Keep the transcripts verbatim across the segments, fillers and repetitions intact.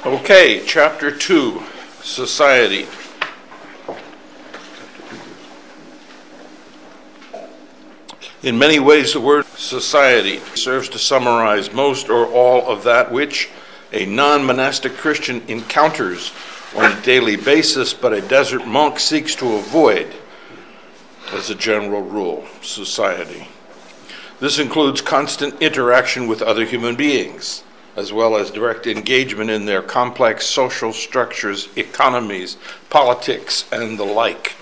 Okay, chapter two, society. In many ways, the word society serves to summarize most or all of that which a non-monastic Christian encounters on a daily basis, but a desert monk seeks to avoid as a general rule. Society. This includes constant interaction with other human beings, as well as direct engagement in their complex social structures, economies, politics, and the like.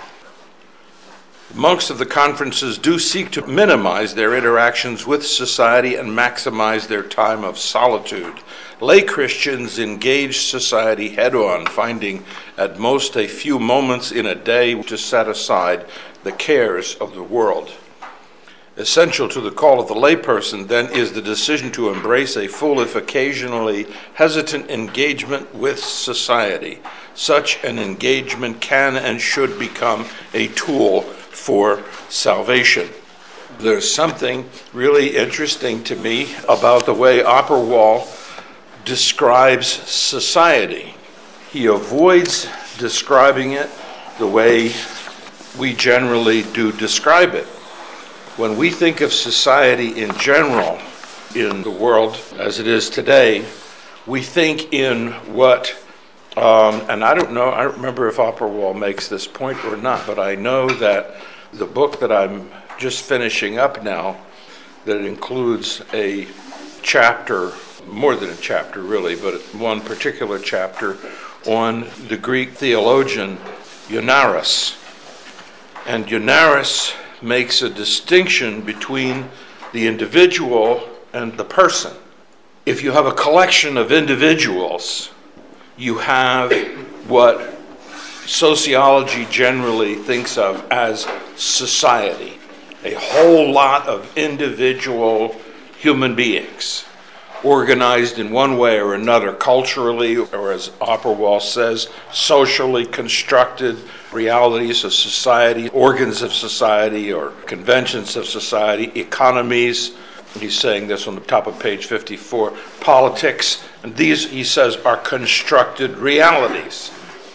Monks of the conferences do seek to minimize their interactions with society and maximize their time of solitude. Lay Christians engage society head-on, finding at most a few moments in a day to set aside the cares of the world. Essential to the call of the layperson, then, is the decision to embrace a full, if occasionally hesitant, engagement with society. Such an engagement can and should become a tool for salvation. There's something really interesting to me about the way Opperwall describes society. He avoids describing it the way we generally do describe it. When we think of society in general in the world as it is today, we think in what, um, and I don't know, I don't remember if Opperwall makes this point or not, but I know that the book that I'm just finishing up now, that includes a chapter, more than a chapter really, but one particular chapter on the Greek theologian Ioannaris. And Ioannaris makes a distinction between the individual and the person. If you have a collection of individuals, you have what sociology generally thinks of as society, a whole lot of individual human beings, organized in one way or another, culturally, or as Opperwall says, socially constructed realities of society, organs of society, or conventions of society, economies. He's saying this on the top of page fifty-four, politics, and these, he says, are constructed realities.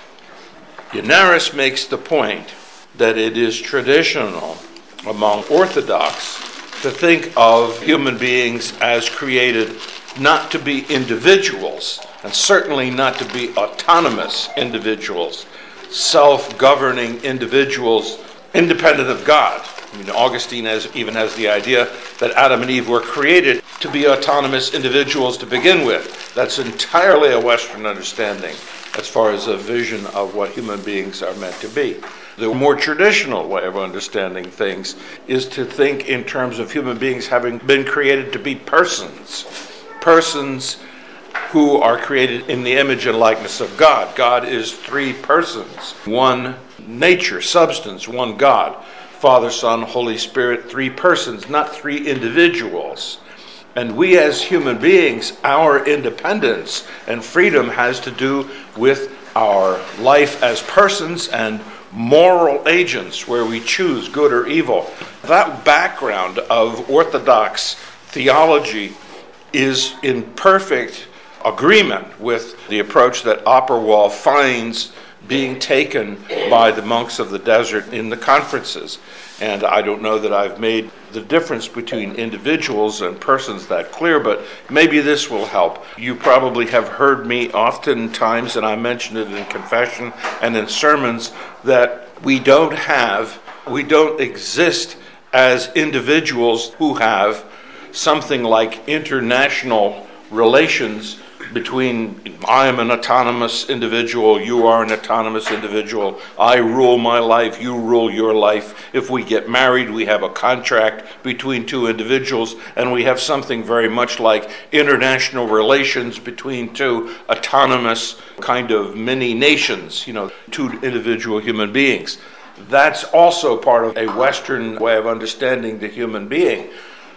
Ioannaris makes the point that it is traditional among Orthodox to think of human beings as created not to be individuals, and certainly not to be autonomous individuals, self-governing individuals, independent of God. I mean, Augustine has, even has the idea that Adam and Eve were created to be autonomous individuals to begin with. That's entirely a Western understanding as far as a vision of what human beings are meant to be. The more traditional way of understanding things is to think in terms of human beings having been created to be persons. Persons who are created in the image and likeness of God. God is three persons, one nature, substance, one God. Father, Son, Holy Spirit, three persons, not three individuals. And we as human beings, our independence and freedom has to do with our life as persons and moral agents where we choose good or evil. That background of Orthodox theology is in perfect agreement with the approach that Opperwall finds being taken by the monks of the desert in the conferences. And I don't know that I've made the difference between individuals and persons that clear, but maybe this will help. You probably have heard me oftentimes, and I mentioned it in confession and in sermons, that we don't have, we don't exist as individuals who have something like international relations between I am an autonomous individual, you are an autonomous individual, I rule my life, you rule your life. If we get married, we have a contract between two individuals, and we have something very much like international relations between two autonomous kind of mini nations, you know, two individual human beings. That's also part of a Western way of understanding the human being.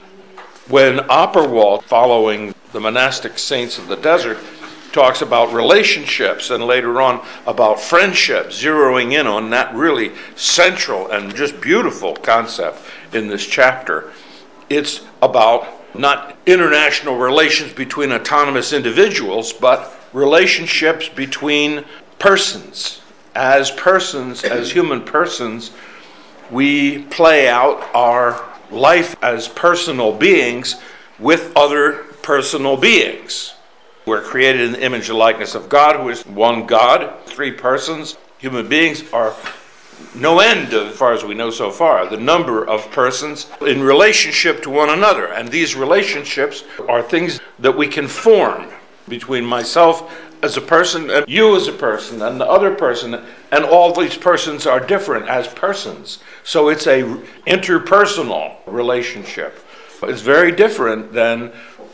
When Opperwall, following the monastic saints of the desert, talks about relationships and later on about friendship, zeroing in on that really central and just beautiful concept in this chapter, it's about not international relations between autonomous individuals, but relationships between persons. As persons, as human persons, we play out our life as personal beings with other personal beings. We're created in the image and likeness of God, who is one God, three persons. Human beings are no end, as far as we know so far, the number of persons in relationship to one another. And these relationships are things that we can form between myself as a person and you as a person and the other person, and all these persons are different as persons. So it's a interpersonal relationship. It's very different than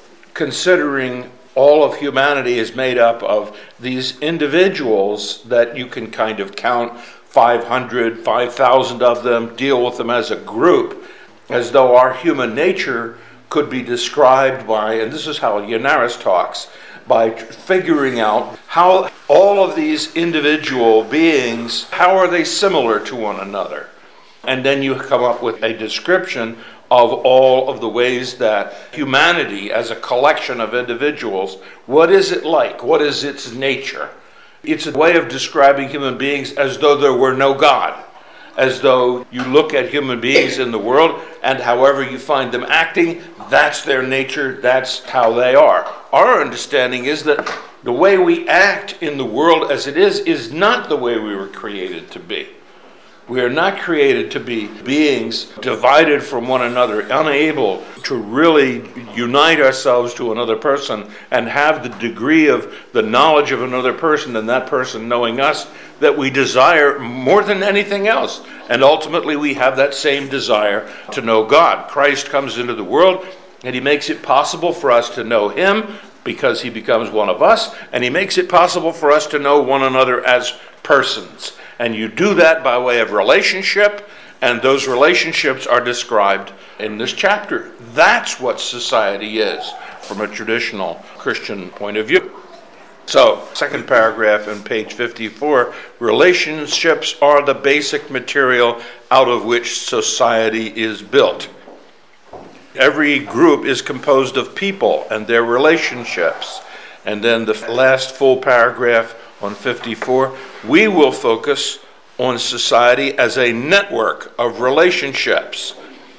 considering all of humanity is made up of these individuals that you can kind of count five hundred, five thousand of them, deal with them as a group, as though our human nature could be described by, and this is how Yannaris talks, by figuring out how all of these individual beings, how are they similar to one another? And then you come up with a description of all of the ways that humanity, as a collection of individuals, what is it like? What is its nature? It's a way of describing human beings as though there were no God, as though you look at human beings in the world and however you find them acting, that's their nature, that's how they are. Our understanding is that the way we act in the world as it is is not the way we were created to be. We are not created to be beings divided from one another, unable to really unite ourselves to another person and have the degree of the knowledge of another person and that person knowing us that we desire more than anything else. And ultimately we have that same desire to know God. Christ comes into the world and he makes it possible for us to know him because he becomes one of us, and he makes it possible for us to know one another as persons. And you do that by way of relationship, and those relationships are described in this chapter. That's what society is from a traditional Christian point of view. So, second paragraph on page fifty-four, relationships are the basic material out of which society is built. Every group is composed of people and their relationships. And then the last full paragraph on fifty-four, we will focus on society as a network of relationships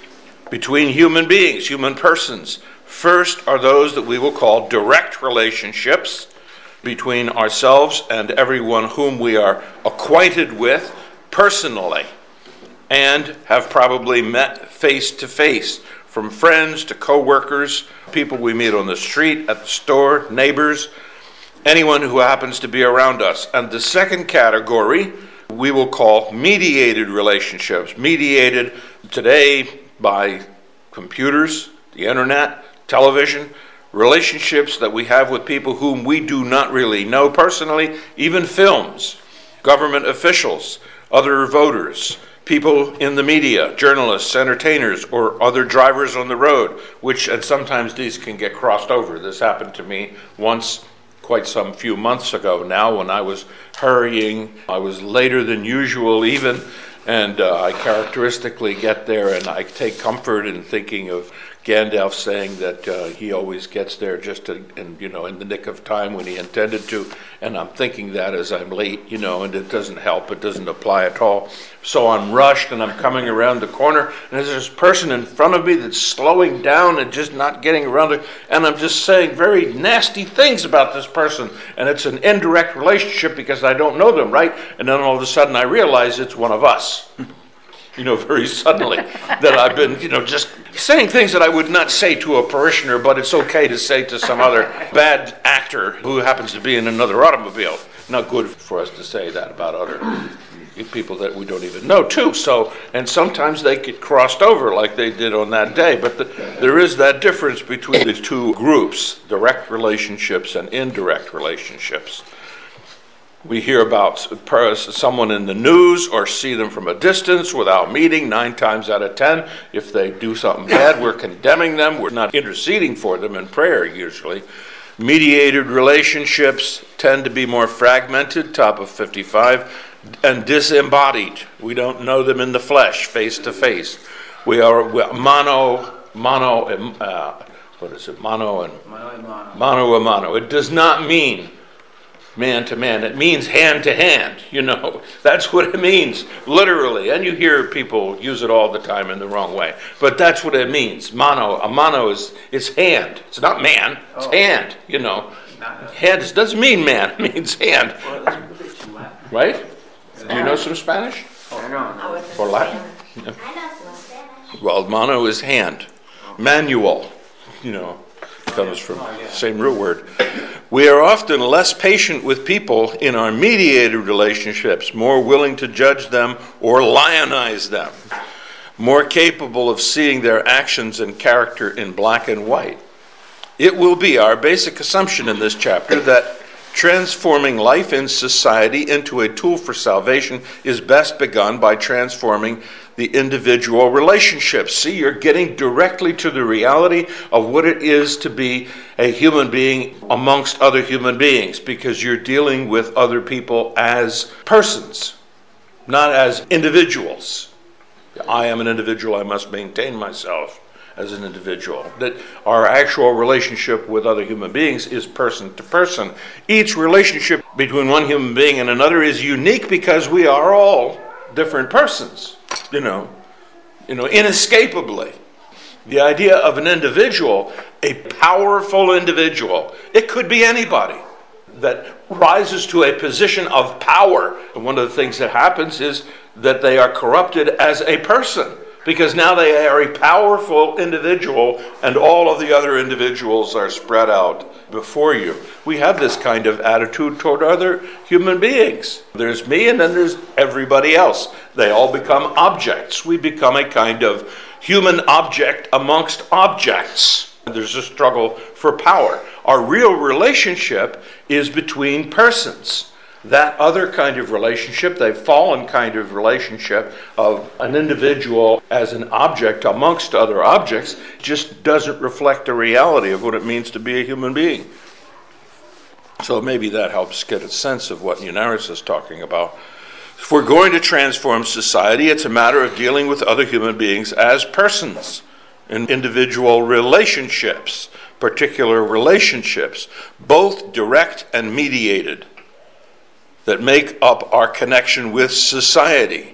between human beings, human persons. First are those that we will call direct relationships between ourselves and everyone whom we are acquainted with personally and have probably met face to face, from friends to co-workers, people we meet on the street, at the store, neighbors, anyone who happens to be around us. And the second category we will call mediated relationships, mediated today by computers, the internet, television, relationships that we have with people whom we do not really know personally, even films, government officials, other voters, people in the media, journalists, entertainers, or other drivers on the road, which, and sometimes these can get crossed over. This happened to me once, quite some few months ago now, when I was hurrying. I was later than usual even, and uh, I characteristically get there, and I take comfort in thinking of Gandalf saying that uh, he always gets there just to, in, you know, in the nick of time when he intended to, and I'm thinking that as I'm late, you know, and it doesn't help, it doesn't apply at all. So I'm rushed, and I'm coming around the corner, and there's this person in front of me that's slowing down and just not getting around it, and I'm just saying very nasty things about this person, and it's an indirect relationship because I don't know them, right? And then all of a sudden I realize it's one of us. You know, very suddenly, that I've been, you know, just saying things that I would not say to a parishioner, but it's okay to say to some other bad actor who happens to be in another automobile. Not good for us to say that about other people that we don't even know, too. So, and sometimes they get crossed over like they did on that day. But the, there is that difference between the two groups, direct relationships and indirect relationships. We hear about someone in the news or see them from a distance without meeting. Nine times out of ten, if they do something bad, we're condemning them. We're not interceding for them in prayer usually. Mediated relationships tend to be more fragmented, top of fifty-five, and disembodied. We don't know them in the flesh, face to face. We are mono, mono, uh, what is it, mano and Mano a mano. mano a mano. It does not mean man to man. It means hand to hand, you know. That's what it means, literally. And you hear people use it all the time in the wrong way. But that's what it means. Mano, a mano is it's hand. It's not man, it's Oh. hand, you know. Not- Hand doesn't mean man, it means hand, Well, it's a bit chula. right? Do you know some Spanish? Oh, no. Or Latin? I know some Spanish. Well, mano is hand. Manual, you know, comes from the same root word. We are often less patient with people in our mediated relationships, more willing to judge them or lionize them, more capable of seeing their actions and character in black and white. It will be our basic assumption in this chapter that transforming life in society into a tool for salvation is best begun by transforming the individual relationships. See, you're getting directly to the reality of what it is to be a human being amongst other human beings, because you're dealing with other people as persons, not as individuals. I am an individual, I must maintain myself as an individual. That our actual relationship with other human beings is person to person. Each relationship between one human being and another is unique because we are all different persons, you know, you know, inescapably. The idea of an individual, a powerful individual, it could be anybody that rises to a position of power. And one of the things that happens is that they are corrupted as a person, because now they are a powerful individual and all of the other individuals are spread out before you. We have this kind of attitude toward other human beings. There's me and then there's everybody else. They all become objects. We become a kind of human object amongst objects. There's a struggle for power. Our real relationship is between persons. That other kind of relationship, the fallen kind of relationship of an individual as an object amongst other objects, just doesn't reflect the reality of what it means to be a human being. So maybe that helps get a sense of what Yunaris is talking about. If we're going to transform society, it's a matter of dealing with other human beings as persons in individual relationships, particular relationships, both direct and mediated, that make up our connection with society.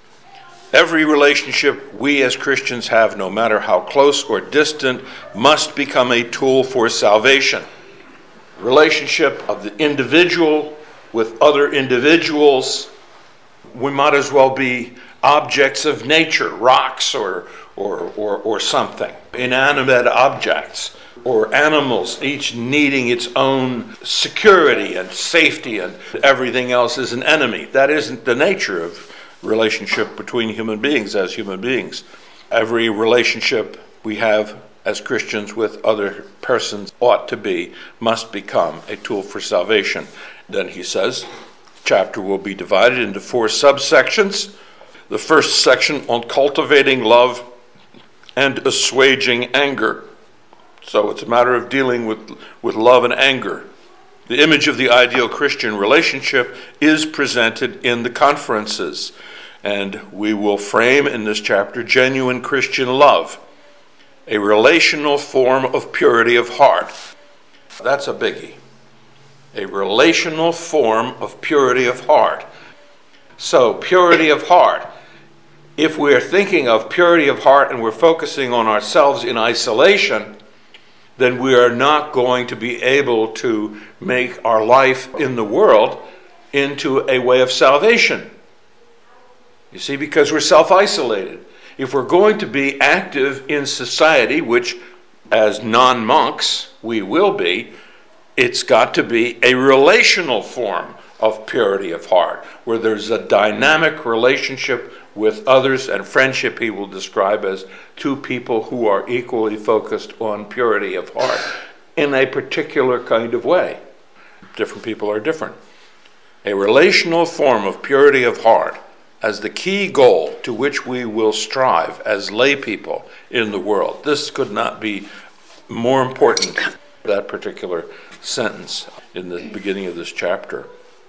Every relationship we as Christians have, no matter how close or distant, must become a tool for salvation. Relationship of the individual with other individuals. We might as well be objects of nature, rocks or or or, or something, inanimate objects, or animals, each needing its own security and safety, and everything else is an enemy. That isn't the nature of relationship between human beings as human beings. Every relationship we have as Christians with other persons ought to be, must become a tool for salvation. Then he says, the chapter will be divided into four subsections. The first section on cultivating love and assuaging anger. So it's a matter of dealing with, with love and anger. The image of the ideal Christian relationship is presented in the conferences. And we will frame in this chapter genuine Christian love, a relational form of purity of heart. That's a biggie. A relational form of purity of heart. So, purity of heart. If we're thinking of purity of heart and we're focusing on ourselves in isolation, then we are not going to be able to make our life in the world into a way of salvation. You see, because we're self-isolated. If we're going to be active in society, which as non-monks we will be, it's got to be a relational form of purity of heart, where there's a dynamic relationship with others, and friendship he will describe as two people who are equally focused on purity of heart in a particular kind of way. Different people are different. A relational form of purity of heart as the key goal to which we will strive as lay people in the world. This could not be more important, that particular sentence in the beginning of this chapter.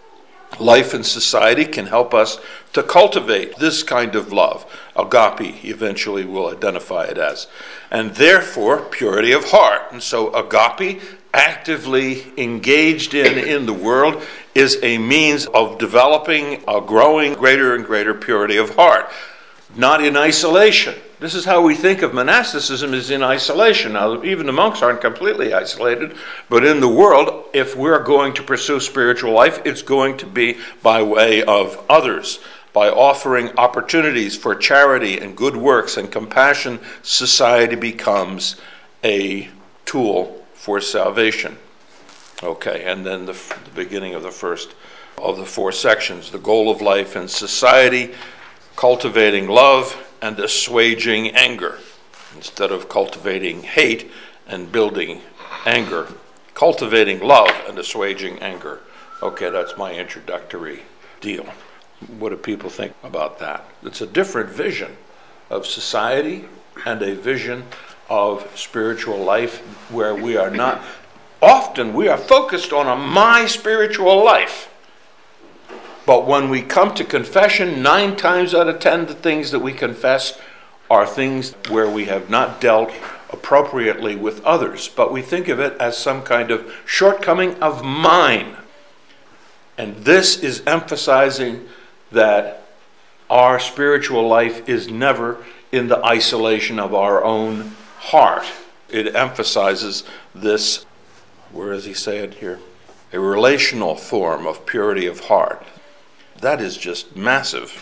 Life in society can help us to cultivate this kind of love. Agape, eventually we'll identify it as. And therefore, purity of heart. And so agape, actively engaged in in the world, is a means of developing a growing greater and greater purity of heart. Not in isolation. This is how we think of monasticism, is in isolation. Now, even the monks aren't completely isolated, but in the world, if we're going to pursue spiritual life, it's going to be by way of others. By offering opportunities for charity and good works and compassion, society becomes a tool for salvation. Okay, and then the, the beginning of the first of the four sections, the goal of life in society, cultivating love and assuaging anger. Instead of cultivating hate and building anger, cultivating love and assuaging anger. Okay, that's my introductory deal. What do people think about that? It's a different vision of society and a vision of spiritual life where we are not, often we are focused on a my spiritual life. But when we come to confession, nine times out of ten, the things that we confess are things where we have not dealt appropriately with others. But we think of it as some kind of shortcoming of mine. And this is emphasizing that our spiritual life is never in the isolation of our own heart. It emphasizes this, where does he say it here? A relational form of purity of heart. That is just massive.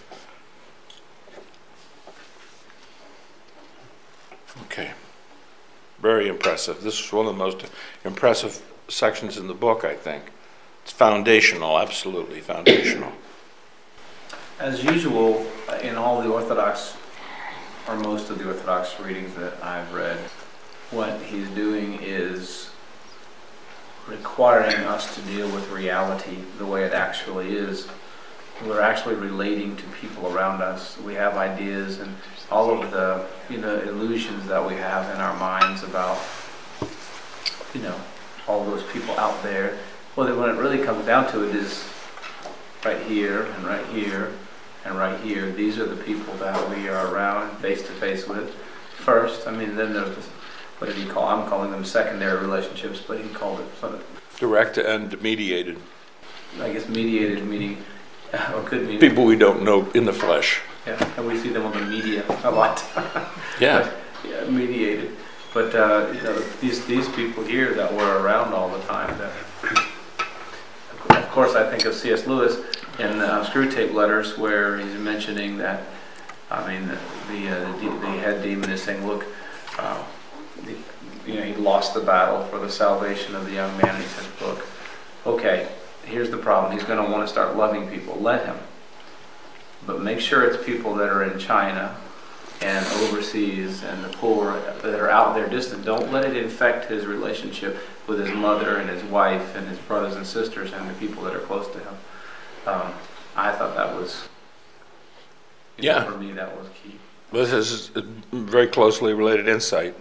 Okay. Very impressive. This is one of the most impressive sections in the book, I think. It's foundational, absolutely foundational. As usual, in all the Orthodox, or most of the Orthodox readings that I've read, what he's doing is requiring us to deal with reality the way it actually is. We're actually relating to people around us. We have ideas and all of the, you know, illusions that we have in our minds about, you know, all those people out there. Well, then when it really comes down to it is right here and right here and right here. These are the people that we are around face to face with first. I mean, then there's this, what did he call? I'm calling them secondary relationships, but he called it something. Direct and mediated. I guess mediated meaning, or could mean people we don't know in the flesh. Yeah, and we see them on the media a lot. Yeah. But, yeah, mediated. But uh, you know, these these people here that were around all the time. That, of course, I think of C S Lewis in uh, Screw Tape Letters, where he's mentioning that. I mean, the the, uh, the, the head demon is saying, "Look, uh, the, you know, he lost the battle for the salvation of the young man." He says, "Look, okay, here's the problem. He's going to want to start loving people. Let him, but make sure it's people that are in China and overseas and the poor that are out there distant. Don't let it infect his relationship with his mother and his wife and his brothers and sisters and the people that are close to him." Um, I thought that was, you know, yeah, for me that was key. This is a very closely related insight.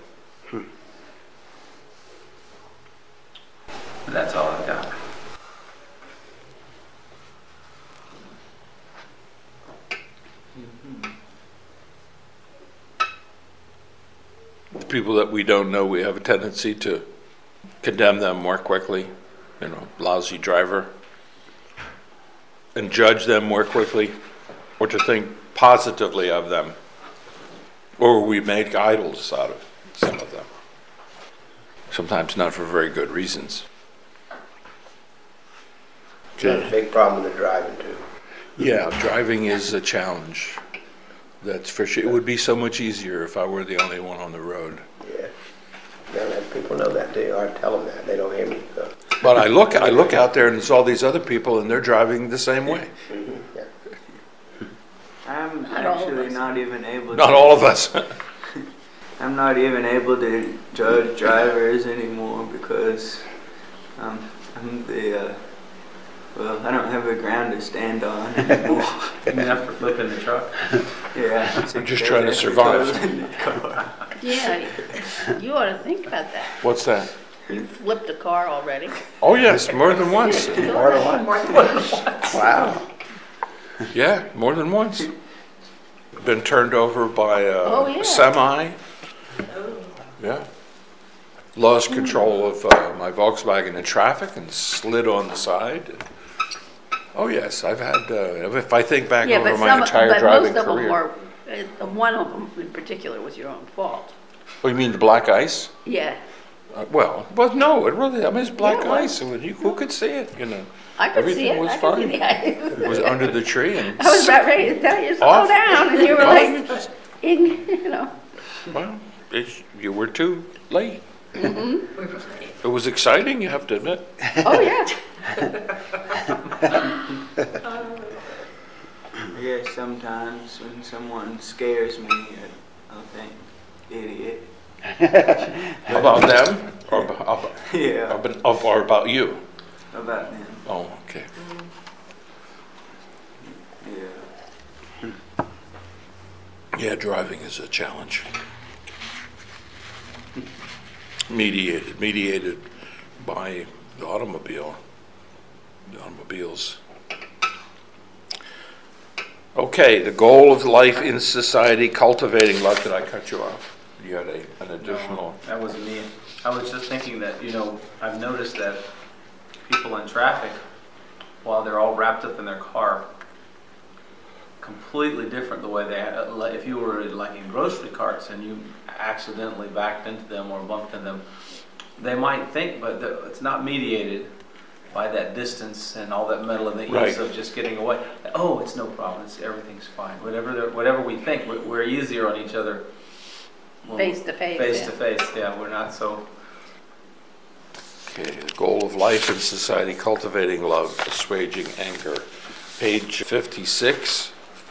That's all I've got. The people that we don't know, we have a tendency to condemn them more quickly, you know, lousy driver, and judge them more quickly, or to think positively of them, or we make idols out of some of them, sometimes not for very good reasons. That's a big problem with driving too. Yeah, driving is a challenge. That's for sure. It would be so much easier if I were the only one on the road. Yeah. Now let people know that too, or tell them that. They don't hear me. So. But I look, I look out there and it's all these other people and they're driving the same way. Mm-hmm. Yeah. I'm actually not even able Not to, all of us. I'm not even able to judge drivers anymore because um, I'm the, uh, well, I don't have a ground to stand on anymore. You mean after flipping the truck? Yeah. I'm just trying to survive. in the car. Yeah, you ought to think about that. What's that? You flipped a car already. Oh, yes, more than once. More than one. Wow. Yeah, more than once. Been turned over by a Oh, yeah. semi. Yeah. Lost control of uh, my Volkswagen in traffic and slid on the side. Oh, yes, I've had, uh, if I think back Yeah, over but my some, entire but driving most of them career. were, uh, one of them in particular was your own fault. Oh, you mean the black ice? Yeah, Uh, well, well, no, it really, I mean, it's black Yeah, it was. ice. and you, who could see it, you know? I could Everything see it. was I could see fine. the ice. It was under the tree and, I was about ready to tell you, slow Off. down, and you were Well, like, you just- in, you know. well, it's, you were too late. Mm-hmm. It was exciting, you have to admit. Oh, yeah. Yeah, sometimes when someone scares me, I- I'll think, idiot. About them or about, Yeah, about, or about you? about them. Oh, okay. Yeah. Yeah, driving is a challenge. Mediated, mediated by the automobile, the automobiles. Okay, the goal of life in society, cultivating love. Did I cut you off? You had a, an additional. That wasn't me. I was just thinking that, you know, I've noticed that people in traffic, while they're all wrapped up in their car, completely different the way they, like, if you were like in grocery carts and you accidentally backed into them or bumped into them, they might think, but the- it's not mediated by that distance and all that metal and the ease Right. of just getting away. Oh, it's no problem. It's, everything's fine. Whatever, they're- whatever we think, we're, we're easier on each other. when Face we're- to face, Face yeah. to face, yeah. We're not so. Okay, the goal of life in society, cultivating love, assuaging anger. Page fifty-six.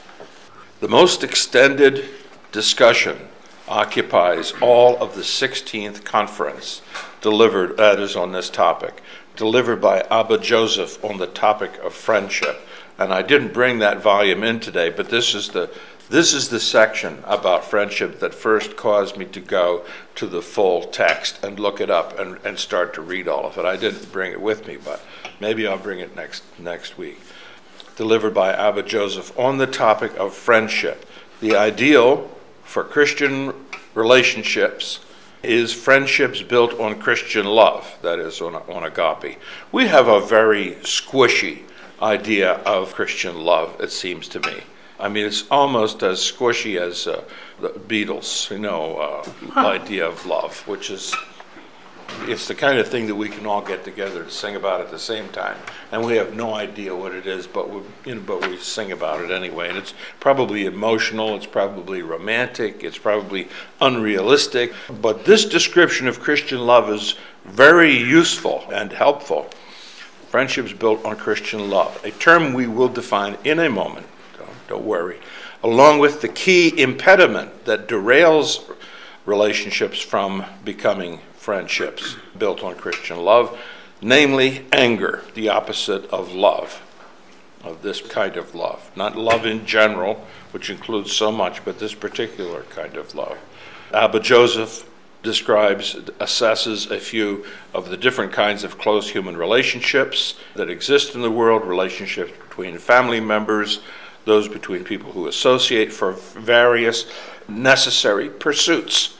The most extended discussion occupies all of the sixteenth conference delivered, that is on this topic, delivered by Abba Joseph on the topic of friendship. And I didn't bring that volume in today, but this is the this is the section about friendship that first caused me to go to the full text and look it up and, and start to read all of it. I didn't bring it with me, but maybe I'll bring it next next week. Delivered by Abba Joseph on the topic of friendship. The ideal for Christian relationships is friendships built on Christian love, that is, on, on agape. We have a very squishy idea of Christian love, it seems to me. I mean, it's almost as squishy as uh, the Beatles, you know, uh, idea of love, which is, it's the kind of thing that we can all get together to sing about at the same time, and we have no idea what it is, but we, you know, but we sing about it anyway. And it's probably emotional, it's probably romantic, it's probably unrealistic. But this description of Christian love is very useful and helpful. Friendships built on Christian love, a term we will define in a moment. Don't, don't worry. Along with the key impediment that derails relationships from becoming friendships built on Christian love, namely anger, the opposite of love, of this kind of love. Not love in general, which includes so much, but this particular kind of love. Abba Joseph describes, assesses a few of the different kinds of close human relationships that exist in the world, relationships between family members, those between people who associate for various necessary pursuits.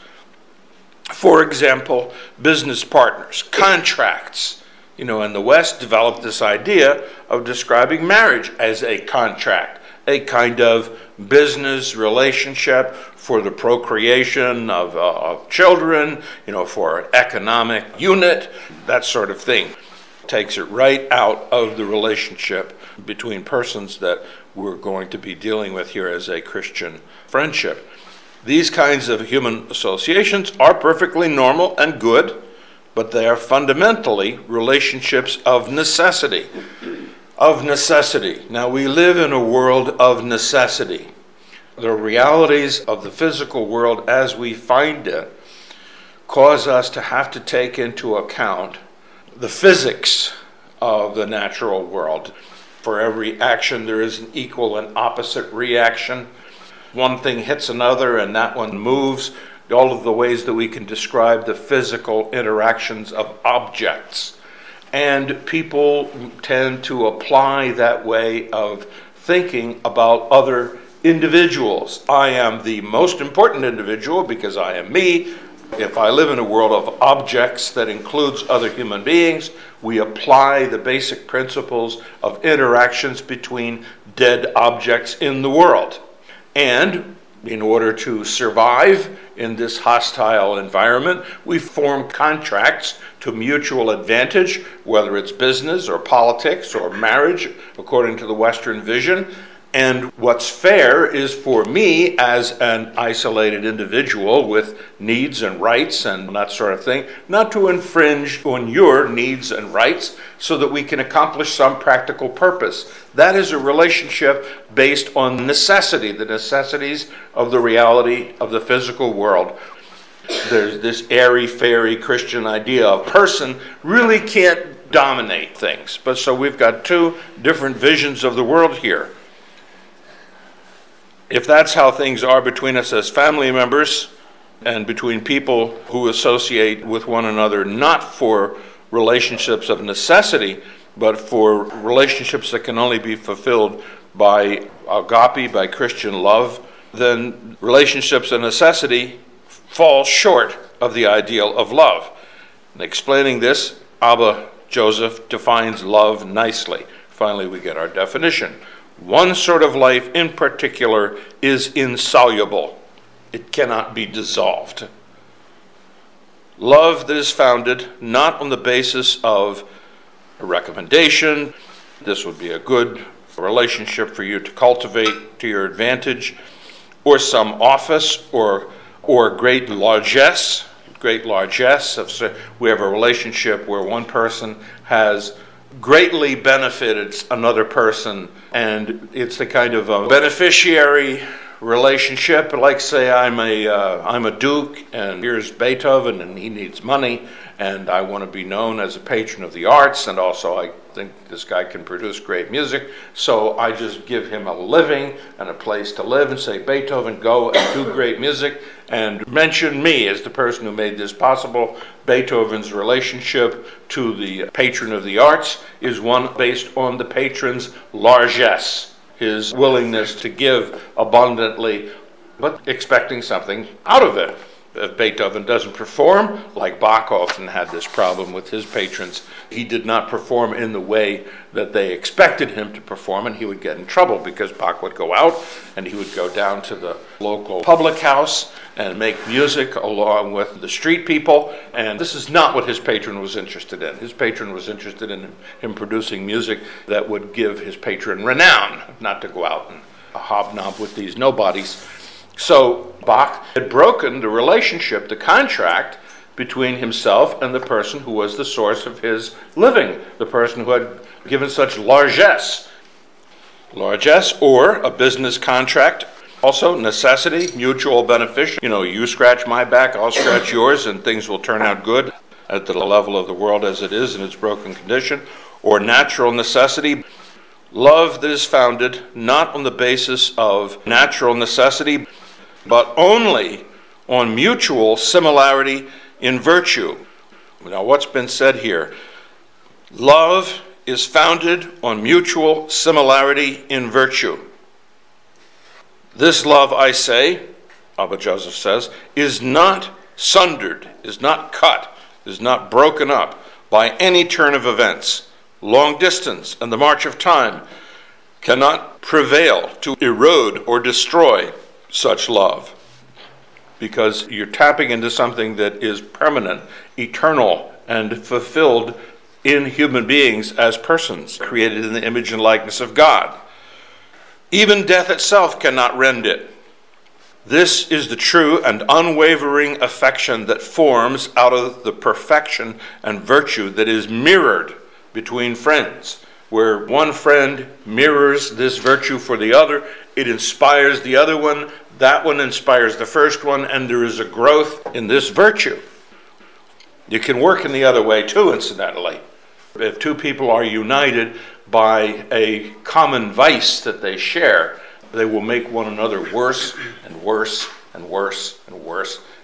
For example, business partners, contracts. You know, in the West developed this idea of describing marriage as a contract, a kind of business relationship for the procreation of, uh, of children, you know, for an economic unit, that sort of thing. Takes it right out of the relationship between persons that we're going to be dealing with here as a Christian friendship. These kinds of human associations are perfectly normal and good, but they are fundamentally relationships of necessity. Of necessity. Now, we live in a world of necessity. The realities of the physical world as we find it cause us to have to take into account the physics of the natural world. For every action, there is an equal and opposite reaction. One thing hits another and that one moves all of the ways that we can describe the physical interactions of objects. And people tend to apply that way of thinking about other individuals. I am the most important individual because I am me. If I live in a world of objects that includes other human beings, we apply the basic principles of interactions between dead objects in the world. And in order to survive in this hostile environment, we form contracts to mutual advantage, whether it's business or politics or marriage, according to the Western vision. And what's fair is for me as an isolated individual with needs and rights and that sort of thing, not to infringe on your needs and rights so that we can accomplish some practical purpose. That is a relationship based on necessity, the necessities of the reality of the physical world. There's this airy-fairy Christian idea of person really can't dominate things. But so we've got two different visions of the world here. If that's how things are between us as family members and between people who associate with one another, not for relationships of necessity, but for relationships that can only be fulfilled by agape, by Christian love, then relationships of necessity fall short of the ideal of love. In explaining this, Abba Joseph defines love nicely. Finally, we get our definition. One sort of life in particular is insoluble. It cannot be dissolved. Love that is founded not on the basis of a recommendation. This would be a good relationship for you to cultivate to your advantage, or some office, or or great largesse. Great largesse. We have a relationship where one person has greatly benefited another person, and it's the kind of a beneficiary relationship. Like, say I'm a uh, I'm a duke, and here's Beethoven, and he needs money, and I want to be known as a patron of the arts, and also I think this guy can produce great music, so I just give him a living and a place to live and say, Beethoven, go and do great music, and mention me as the person who made this possible. Beethoven's relationship to the patron of the arts is one based on the patron's largesse, his willingness to give abundantly, but expecting something out of it. If Beethoven doesn't perform, like Bach often had this problem with his patrons, he did not perform in the way that they expected him to perform, and he would get in trouble because Bach would go out and he would go down to the local public house and make music along with the street people, and this is not what his patron was interested in. His patron was interested in him producing music that would give his patron renown, not to go out and hobnob with these nobodies. So Bach had broken the relationship, the contract between himself and the person who was the source of his living, the person who had given such largesse. Largesse, or a business contract. Also, necessity, mutual beneficial. You know, you scratch my back, I'll scratch yours, and things will turn out good at the level of the world as it is in its broken condition. Or natural necessity. Love that is founded not on the basis of natural necessity, but only on mutual similarity in virtue. Now, what's been said here? Love is founded on mutual similarity in virtue. This love, I say, Abba Joseph says, is not sundered, is not cut, is not broken up by any turn of events. Long distance and the march of time cannot prevail to erode or destroy such love, because you're tapping into something that is permanent, eternal, and fulfilled in human beings as persons, created in the image and likeness of God. Even death itself cannot rend it. This is the true and unwavering affection that forms out of the perfection and virtue that is mirrored between friends, where one friend mirrors this virtue for the other, it inspires the other one, that one inspires the first one, and there is a growth in this virtue. You can work in the other way too, incidentally. If two people are united by a common vice that they share, they will make one another worse and worse and worse and worse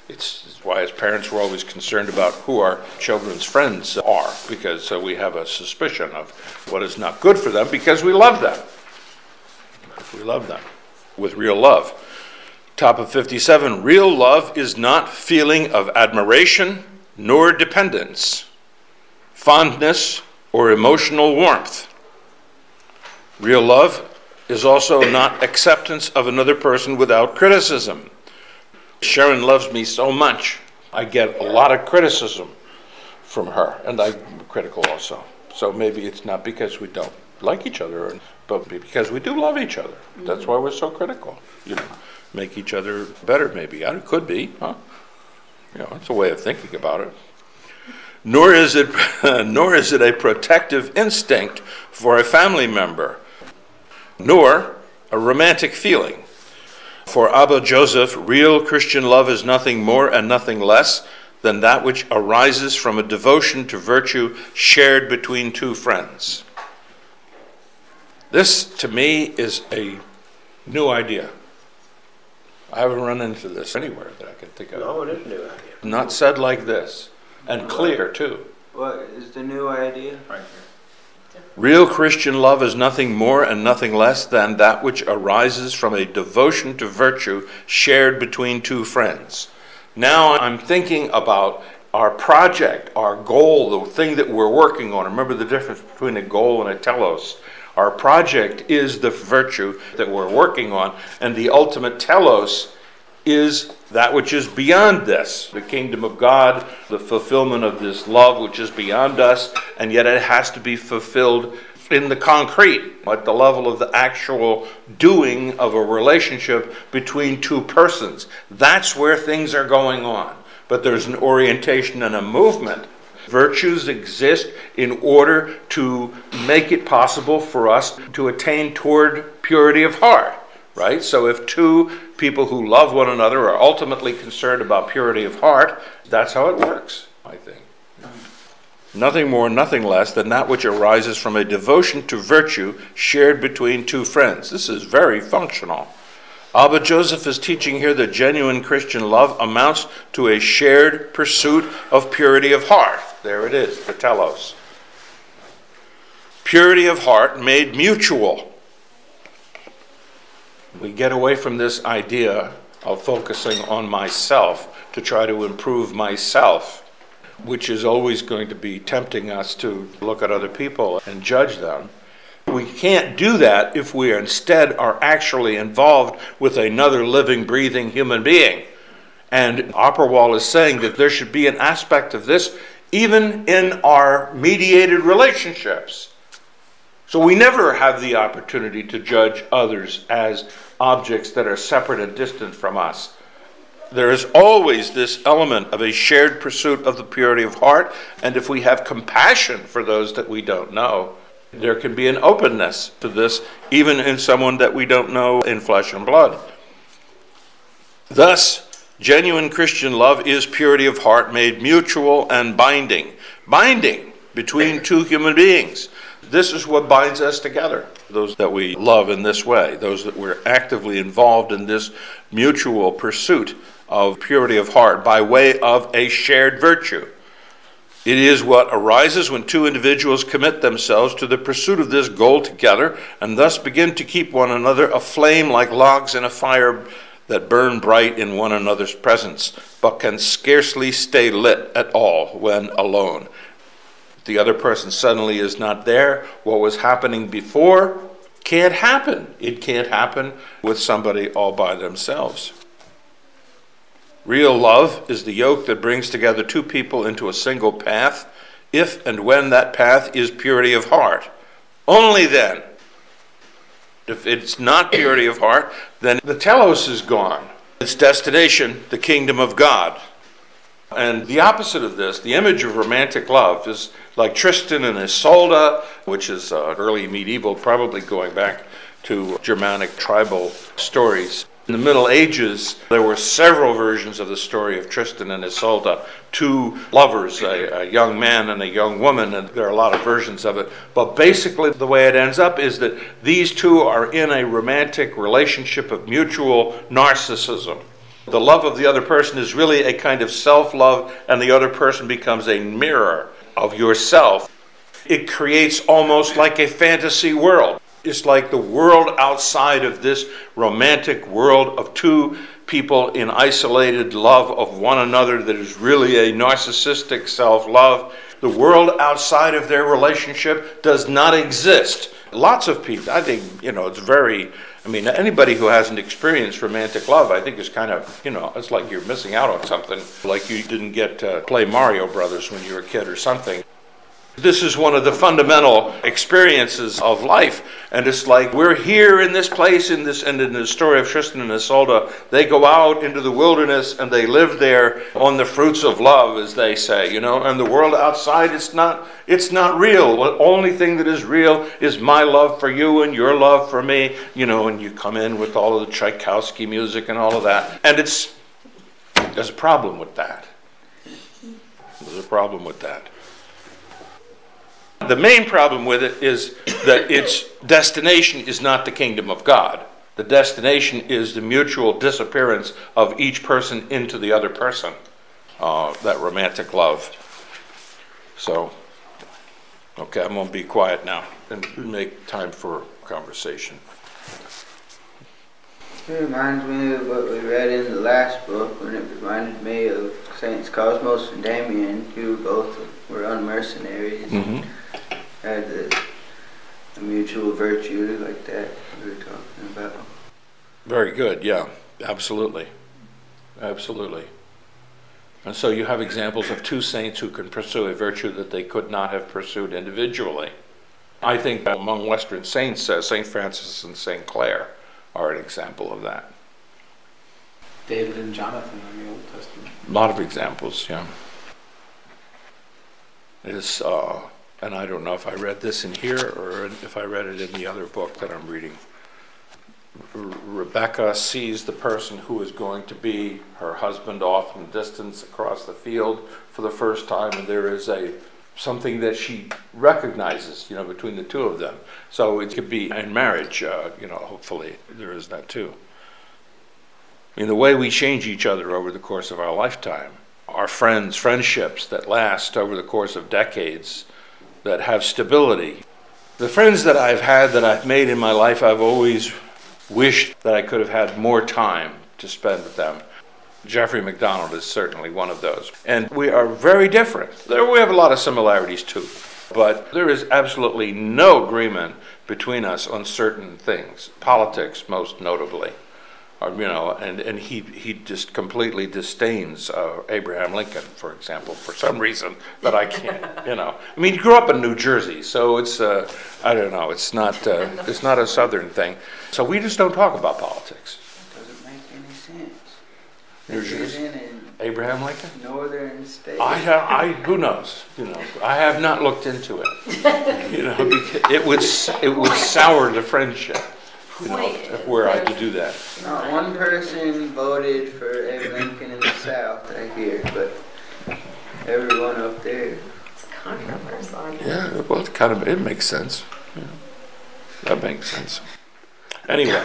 It's, it's why as parents we're always concerned about who our children's friends are, because uh, we have a suspicion of what is not good for them because we love them. We love them with real love. Top of fifty-seven, real love is not feeling of admiration nor dependence, fondness or emotional warmth. Real love is also not acceptance of another person without criticism. Sharon loves me so much, I get a lot of criticism from her, and I'm critical also. So maybe it's not because we don't like each other, but because we do love each other. That's why we're so critical. You know, make each other better, maybe. It could be, huh? You know, it's a way of thinking about it. Nor is it, nor is it a protective instinct for a family member, nor a romantic feeling. For Abba Joseph, real Christian love is nothing more and nothing less than that which arises from a devotion to virtue shared between two friends. This, to me, is a new idea. I haven't run into this anywhere that I can think of. No, it is a new idea. Not said like this, and clear, too. What is the new idea? Right here. Real Christian love is nothing more and nothing less than that which arises from a devotion to virtue shared between two friends. Now I'm thinking about our project, our goal, the thing that we're working on. Remember the difference between a goal and a telos. Our project is the virtue that we're working on, and the ultimate telos is that which is beyond this, the kingdom of God, the fulfillment of this love which is beyond us, and yet it has to be fulfilled in the concrete, at the level of the actual doing of a relationship between two persons. That's where things are going on. But there's an orientation and a movement. Virtues exist in order to make it possible for us to attain toward purity of heart, right? So if two people who love one another are ultimately concerned about purity of heart, that's how it works, I think. Nothing more, nothing less than that which arises from a devotion to virtue shared between two friends. This is very functional. Abba Joseph is teaching here that genuine Christian love amounts to a shared pursuit of purity of heart. There it is, the telos. Purity of heart made mutual. We get away from this idea of focusing on myself to try to improve myself, which is always going to be tempting us to look at other people and judge them. We can't do that if we instead are actually involved with another living, breathing human being. And Opperwall is saying that there should be an aspect of this even in our mediated relationships. So we never have the opportunity to judge others as objects that are separate and distant from us. There is always this element of a shared pursuit of the purity of heart, and if we have compassion for those that we don't know, there can be an openness to this, even in someone that we don't know in flesh and blood. Thus, genuine Christian love is purity of heart made mutual and binding. Binding between two human beings. This is what binds us together. Those that we love in this way, those that we're actively involved in this mutual pursuit of purity of heart by way of a shared virtue. It is what arises when two individuals commit themselves to the pursuit of this goal together and thus begin to keep one another aflame like logs in a fire that burn bright in one another's presence, but can scarcely stay lit at all when alone. The other person suddenly is not there. What was happening before can't happen. It can't happen with somebody all by themselves. Real love is the yoke that brings together two people into a single path, if and when that path is purity of heart. Only then. If it's not purity of heart, then the telos is gone. Its destination, the kingdom of God. And the opposite of this, the image of romantic love, is like Tristan and Isolde, which is uh, early medieval, probably going back to Germanic tribal stories. In the Middle Ages, there were several versions of the story of Tristan and Isolde, two lovers, a, a young man and a young woman, and there are a lot of versions of it. But basically the way it ends up is that these two are in a romantic relationship of mutual narcissism. The love of the other person is really a kind of self-love, and the other person becomes a mirror of yourself. It creates almost like a fantasy world. It's like the world outside of this romantic world of two people in isolated love of one another that is really a narcissistic self-love. The world outside of their relationship does not exist. Lots of people, I think, you know, it's very, I mean, anybody who hasn't experienced romantic love, I think is kind of, you know, it's like you're missing out on something, like you didn't get to play Mario Brothers when you were a kid or something. This is one of the fundamental experiences of life, and it's like we're here in this place, in this, and in the story of Tristan and Isolde, they go out into the wilderness and they live there on the fruits of love, as they say, you know. And the world outside, it's not, it's not real. The only thing that is real is my love for you and your love for me, you know. And you come in with all of the Tchaikovsky music and all of that, and it's there's a problem with that. There's a problem with that. The main problem with it is that its destination is not the kingdom of God. The destination is the mutual disappearance of each person into the other person, uh, that romantic love. So, okay, I'm going to be quiet now and make time for conversation. It reminds me of what we read in the last book, when it reminded me of Saints Cosmos and Damien, who both were unmercenaries. Mm-hmm. Had the, the mutual virtue like that we were talking about. Very good, yeah, absolutely. Absolutely. And so you have examples of two saints who can pursue a virtue that they could not have pursued individually. I think among Western saints, uh, Saint Francis and Saint Clare are an example of that. David and Jonathan in the Old Testament. A lot of examples, yeah. It is, uh, and I don't know if I read this in here or if I read it in the other book that I'm reading. R- Rebecca sees the person who is going to be her husband off in the distance across the field for the first time, and there is a something that she recognizes, you know, between the two of them. So it could be in marriage, uh, you know, hopefully there is that too. I mean, the way we change each other over the course of our lifetime, our friends, friendships that last over the course of decades, that have stability. The friends that I've had, that I've made in my life, I've always wished that I could have had more time to spend with them. Jeffrey MacDonald is certainly one of those. And we are very different. There we have a lot of similarities too. But there is absolutely no agreement between us on certain things. Politics, most notably. Or, you know, and, and he he just completely disdains uh, Abraham Lincoln, for example, for some reason that I can't, you know. I mean, he grew up in New Jersey, so it's, uh, I don't know, it's not uh, it's not a Southern thing. So we just don't talk about politics. It doesn't make any sense. New Jersey. Abraham Lincoln? Northern state. I, have, I, who knows? You know, I have not looked into it. You know, because it would it would sour the friendship. You know, if were I to do that. Not one person voted for Abe Lincoln in the South, I hear, but everyone up there. It's controversial. Yeah, well, it kind of it makes sense. Yeah. That makes sense. Anyway.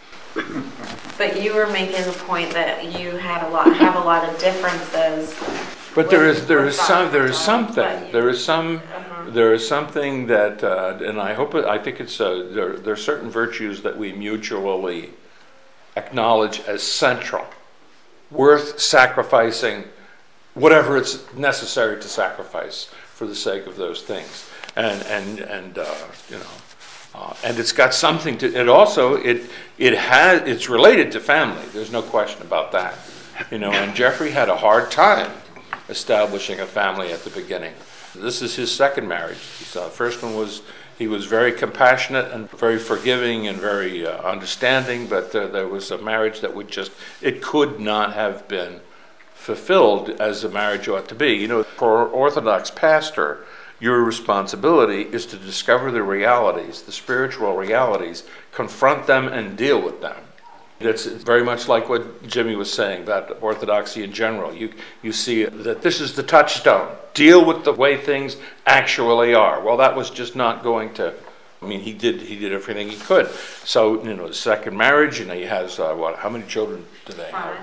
But you were making the point that you had a lot, have a lot of differences. But there with- is there with is some there is Doctor something But you- there is some Uh-huh. there is something that uh, and I hope it, I think it's uh, there there are certain virtues that we mutually acknowledge as central, worth sacrificing, whatever it's necessary to sacrifice for the sake of those things, and and and uh, you know. Uh, and it's got something to it. Also, it it has it's related to family. There's no question about that. You know, and Jeffrey had a hard time establishing a family at the beginning. This is his second marriage. The uh, first one was he was very compassionate and very forgiving and very uh, understanding. But uh, there was a marriage that would just it could not have been fulfilled as a marriage ought to be. You know, for an Orthodox pastor, your responsibility is to discover the realities, the spiritual realities, confront them and deal with them. It's very much like what Jimmy was saying about orthodoxy in general. You you see that this is the touchstone. Deal with the way things actually are. Well, that was just not going to. I mean, he did he did everything he could. So, you know, the second marriage, you know, he has uh, what? How many children do they have? Five.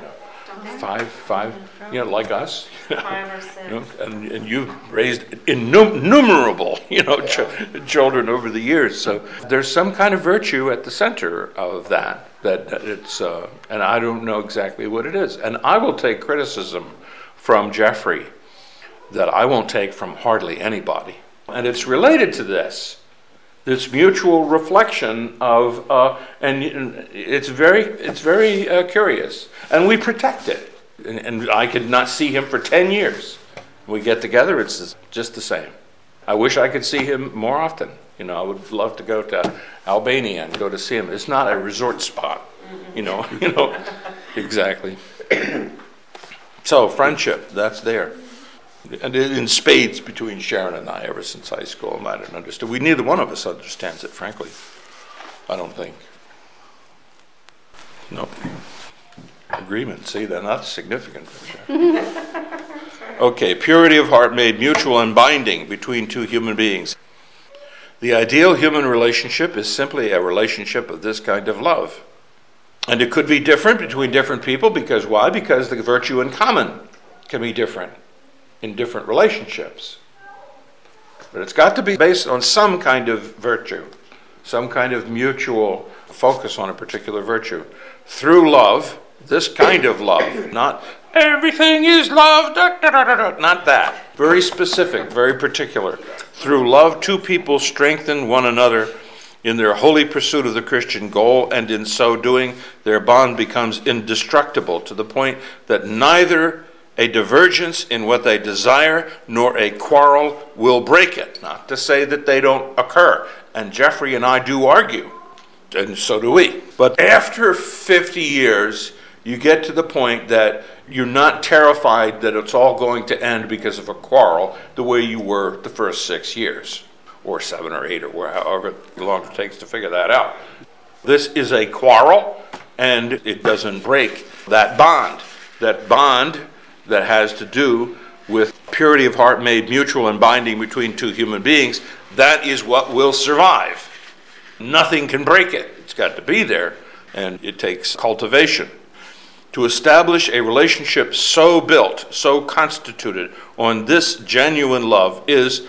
five, five, you know, like us. Five or six. You know, and, and you've raised innumerable, you know, ch- children over the years. So there's some kind of virtue at the center of that. That, that it's, uh, and I don't know exactly what it is. And I will take criticism from Jeffrey that I won't take from hardly anybody. And it's related to this. This mutual reflection of, uh, and it's very, it's very uh, curious, and we protect it. And, and I could not see him for ten years. We get together, it's just the same. I wish I could see him more often. You know, I would love to go to Albania and go to see him. It's not a resort spot, you know. You know, exactly. So friendship, that's there. And in spades between Sharon and I ever since high school, and I didn't understand. We neither one of us understands it, frankly. I don't think. No. Agreement. See, they're not significant. Okay, purity of heart made mutual and binding between two human beings. The ideal human relationship is simply a relationship of this kind of love. And it could be different between different people because why? Because the virtue in common can be different in different relationships. But it's got to be based on some kind of virtue, some kind of mutual focus on a particular virtue. Through love, this kind of love, not everything is love, da, da, da, da, da, not that. Very specific, very particular. Through love, two people strengthen one another in their holy pursuit of the Christian goal, and in so doing, their bond becomes indestructible to the point that neither a divergence in what they desire nor a quarrel will break it. Not to say that they don't occur. And Jeffrey and I do argue, and so do we. But after fifty years, you get to the point that you're not terrified that it's all going to end because of a quarrel the way you were the first six years, or seven or eight, or however long it takes to figure that out. This is a quarrel, and it doesn't break that bond. That bond that has to do with purity of heart made mutual and binding between two human beings, that is what will survive. Nothing can break it. It's got to be there, and it takes cultivation. To establish a relationship so built, so constituted on this genuine love is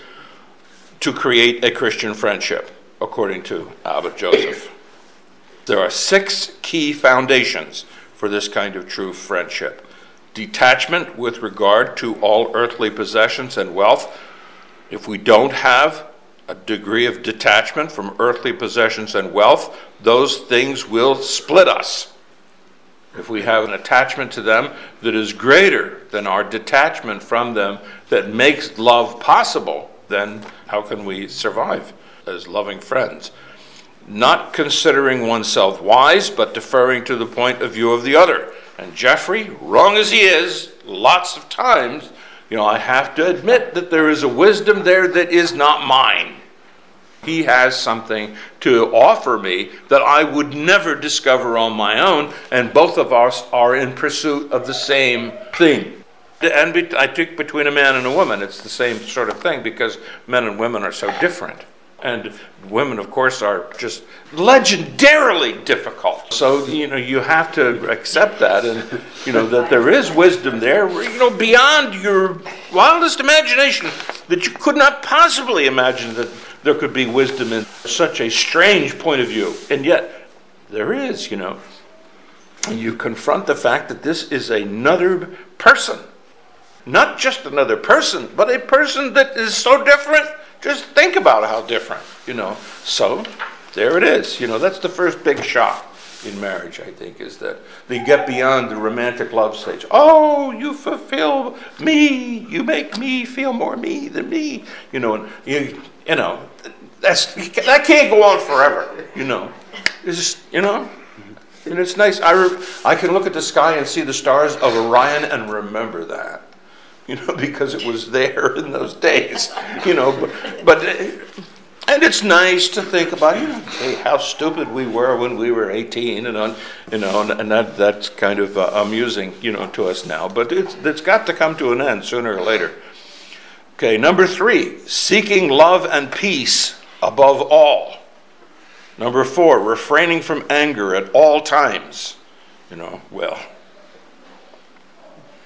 to create a Christian friendship, according to Albert Joseph. There are six key foundations for this kind of true friendship. Detachment with regard to all earthly possessions and wealth. If we don't have a degree of detachment from earthly possessions and wealth, those things will split us. If we have an attachment to them that is greater than our detachment from them that makes love possible, then how can we survive as loving friends? Not considering oneself wise, but deferring to the point of view of the other. And Jeffrey, wrong as he is, lots of times, you know, I have to admit that there is a wisdom there that is not mine. He has something to offer me that I would never discover on my own, and both of us are in pursuit of the same thing. And be- I think between a man and a woman, it's the same sort of thing because men and women are so different. And women, of course, are just legendarily difficult. So, you know, you have to accept that, and, you know, that there is wisdom there, you know, beyond your wildest imagination, that you could not possibly imagine that there could be wisdom in such a strange point of view. And yet, there is, you know. And you confront the fact that this is another person. Not just another person, but a person that is so different. Just think about how different, you know. So, there it is. You know, that's the first big shock in marriage, I think, is that they get beyond the romantic love stage. Oh, you fulfill me. You make me feel more me than me. You know, and you, you know, that's that can't go on forever, you know. It's just, you know, and it's nice. I, re, I can look at the sky and see the stars of Orion and remember that. You know, because it was there in those days, you know, but, but and it's nice to think about, you know, hey, how stupid we were when we were eighteen, and on, you know, and, and that that's kind of uh, amusing, you know, to us now. But it's it's got to come to an end sooner or later. Okay, number three, seeking love and peace above all. Number four, refraining from anger at all times. You know, well,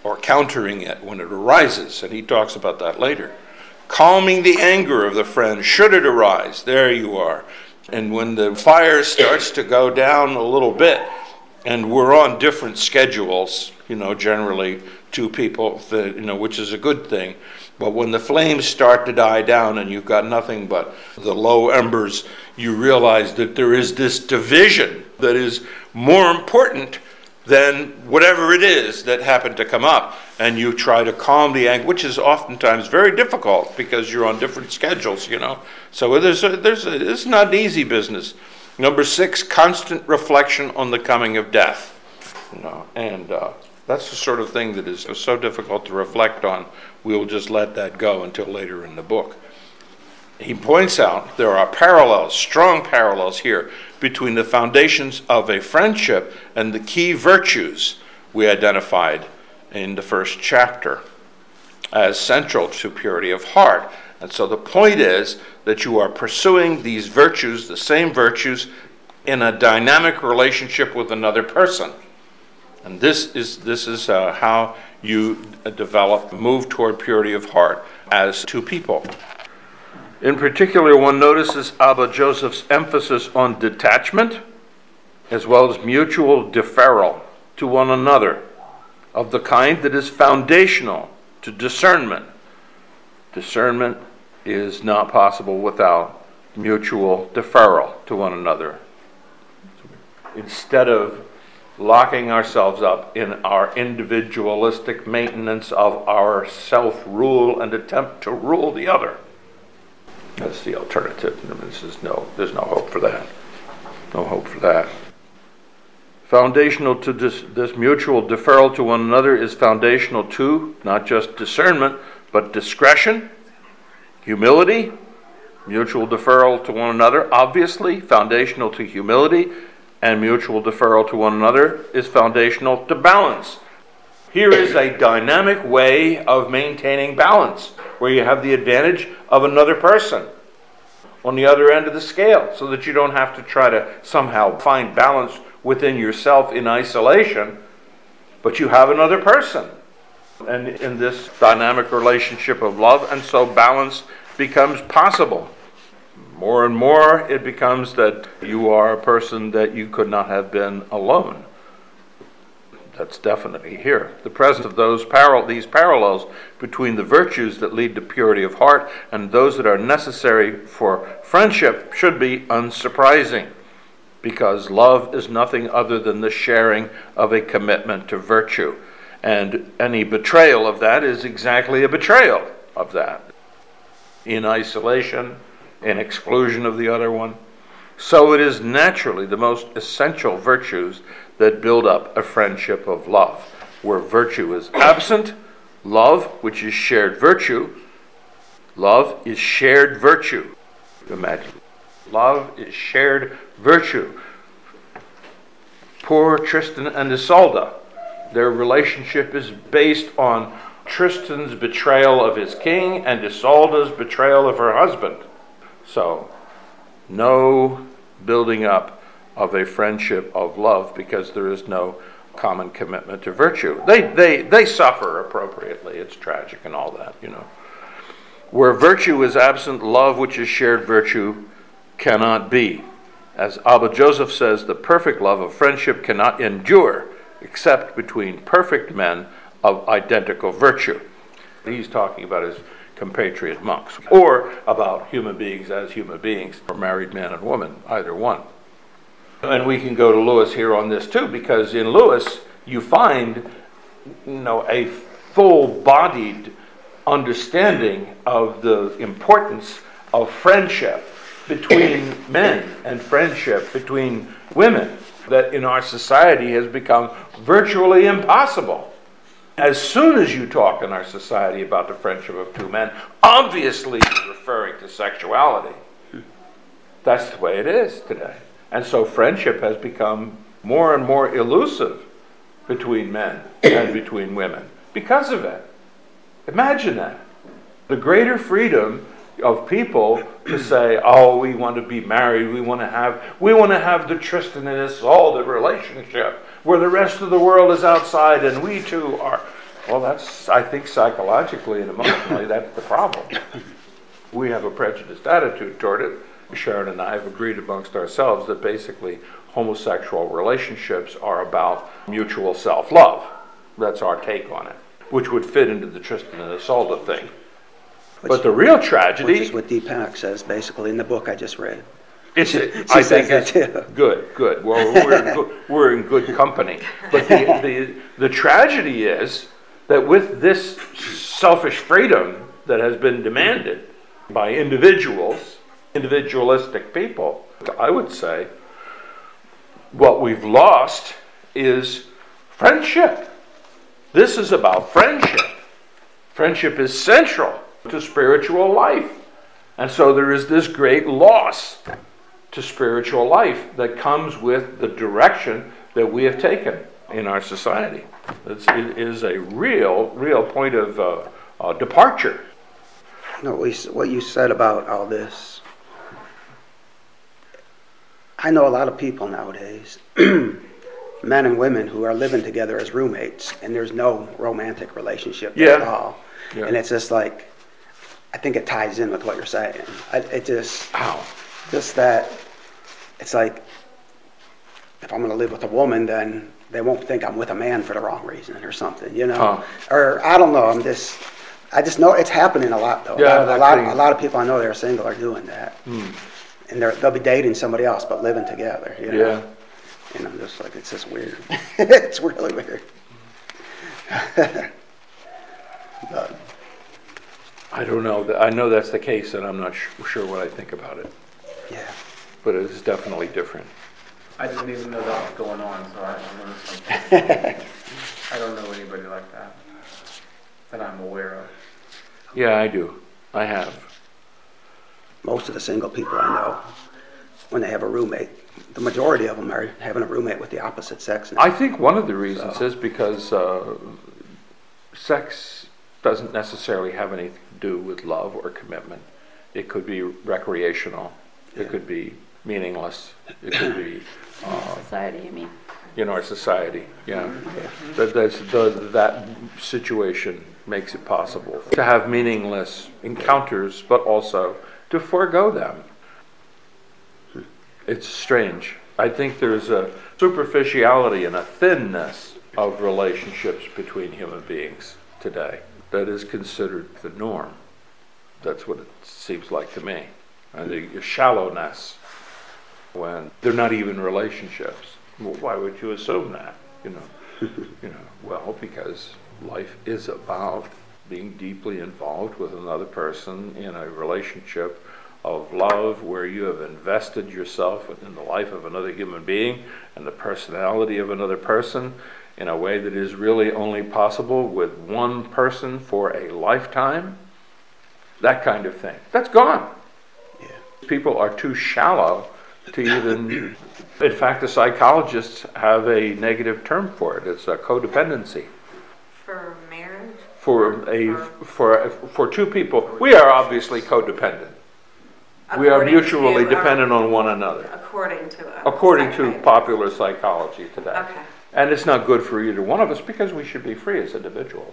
or countering it when it arises, and he talks about that later. Calming the anger of the friend should it arise. There you are. And when the fire starts to go down a little bit, and we're on different schedules, you know, generally two people, that, you know, which is a good thing. But when the flames start to die down and you've got nothing but the low embers, you realize that there is this division that is more important than whatever it is that happened to come up. And you try to calm the anger, which is oftentimes very difficult because you're on different schedules, you know. So there's a, there's a, it's not an easy business. Number six, constant reflection on the coming of death. You know, and uh, that's the sort of thing that is so difficult to reflect on. We'll just let that go until later in the book. He points out there are parallels, strong parallels here, between the foundations of a friendship and the key virtues we identified in the first chapter as central to purity of heart. And so the point is that you are pursuing these virtues, the same virtues, in a dynamic relationship with another person. And this is this is uh, how you develop, move toward purity of heart as two people. In particular, one notices Abba Joseph's emphasis on detachment as well as mutual deferral to one another of the kind that is foundational to discernment. Discernment is not possible without mutual deferral to one another. Instead of locking ourselves up in our individualistic maintenance of our self-rule and attempt to rule the other. That's the alternative. This is no, there's no hope for that. No hope for that. Foundational to this, this mutual deferral to one another is foundational to not just discernment, but discretion, humility, mutual deferral to one another. Obviously, foundational to humility and mutual deferral to one another is foundational to balance. Here is a dynamic way of maintaining balance, where you have the advantage of another person on the other end of the scale, so that you don't have to try to somehow find balance within yourself in isolation, but you have another person. And in this dynamic relationship of love, and so balance becomes possible. More and more it becomes that you are a person that you could not have been alone. That's definitely here. The presence of those paral- these parallels between the virtues that lead to purity of heart and those that are necessary for friendship should be unsurprising, because love is nothing other than the sharing of a commitment to virtue. And any betrayal of that is exactly a betrayal of that. In isolation, in exclusion of the other one. So it is naturally the most essential virtues that build up a friendship of love. Where virtue is absent, love, which is shared virtue, love is shared virtue. Imagine. Love is shared virtue. Poor Tristan and Isolde. Their relationship is based on Tristan's betrayal of his king and Isolde's betrayal of her husband. So, no building up of a friendship of love because there is no common commitment to virtue. They they they suffer appropriately. It's tragic and all that, you know. Where virtue is absent, love, which is shared virtue, cannot be. As Abba Joseph says, the perfect love of friendship cannot endure except between perfect men of identical virtue. He's talking about his compatriot monks, or about human beings as human beings, or married man and woman, either one. And we can go to Lewis here on this too, because in Lewis you find, you know, a full-bodied understanding of the importance of friendship between men and friendship between women that in our society has become virtually impossible. As soon as you talk in our society about the friendship of two men, obviously you're referring to sexuality. That's the way it is today. And so friendship has become more and more elusive between men and between women because of it. Imagine that. The greater freedom of people to say, oh, we want to be married, we want to have we want to have the Tristan and Isolde relationship where the rest of the world is outside and we two are Well, that's, I think psychologically and emotionally, that's the problem. We have a prejudiced attitude toward it. Sharon and I have agreed amongst ourselves that basically homosexual relationships are about mutual self-love. That's our take on it, which would fit into the Tristan and Isolde thing. Which, but the real tragedy... Which is what Dee Pennock says, basically, in the book I just read. It's, she, I she think says it's that too. Good, good. Well, we're in good, we're in good company. But the, the, the tragedy is that with this selfish freedom that has been demanded by individuals, individualistic people, I would say what we've lost is friendship. This is about friendship. Friendship is central to spiritual life. And so there is this great loss to spiritual life that comes with the direction that we have taken in our society. It's, it is a real, real point of uh, uh, departure. No, we, what you said about all this, I know a lot of people nowadays, men and women who are living together as roommates, and there's no romantic relationship Yeah. at all. Yeah. And it's just like, I think it ties in with what you're saying. I, it just, Ow. just that, it's like, if I'm going to live with a woman, then they won't think I'm with a man for the wrong reason or something, you know? Huh. Or, I don't know, I'm just, I just know it's happening a lot, though. Yeah, a, lot, that a, lot, thing- a lot of people I know that are single are doing that. Hmm. And they're, they'll be dating somebody else, but living together, you know? Yeah. And I'm just like, it's just weird. It's really weird. But, I don't know. I know that's the case, and I'm not sh- sure what I think about it. yeah. But it is definitely different. I didn't even know that was going on, so I learned something. I don't know anybody like that that I'm aware of. Yeah, I do. I have. Most of the single people I know, when they have a roommate, the majority of them are having a roommate with the opposite sex now. I think one of the reasons So- is because uh, sex doesn't necessarily have anything to do with love or commitment. It could be recreational. It Yeah. could be meaningless. It could be uh, Society, you mean? in our society. Yeah, that that's, the, that situation makes it possible to have meaningless encounters, but also to forego them. It's strange. I think there's a superficiality and a thinness of relationships between human beings today that is considered the norm. That's what it seems like to me. And the shallowness when they're not even relationships. Well, why would you assume that? You know, you know. Well, because life is about being deeply involved with another person in a relationship of love where you have invested yourself within the life of another human being and the personality of another person in a way that is really only possible with one person for a lifetime. That kind of thing. That's gone. Yeah. People are too shallow to even... In fact, the psychologists have a negative term for it. It's a codependency. For marriage? For a for for two people, we are obviously codependent. We are According mutually to, dependent um, on one another, According to a according to psychiatrist. popular psychology today. Okay. And it's not good for either one of us because we should be free as individuals.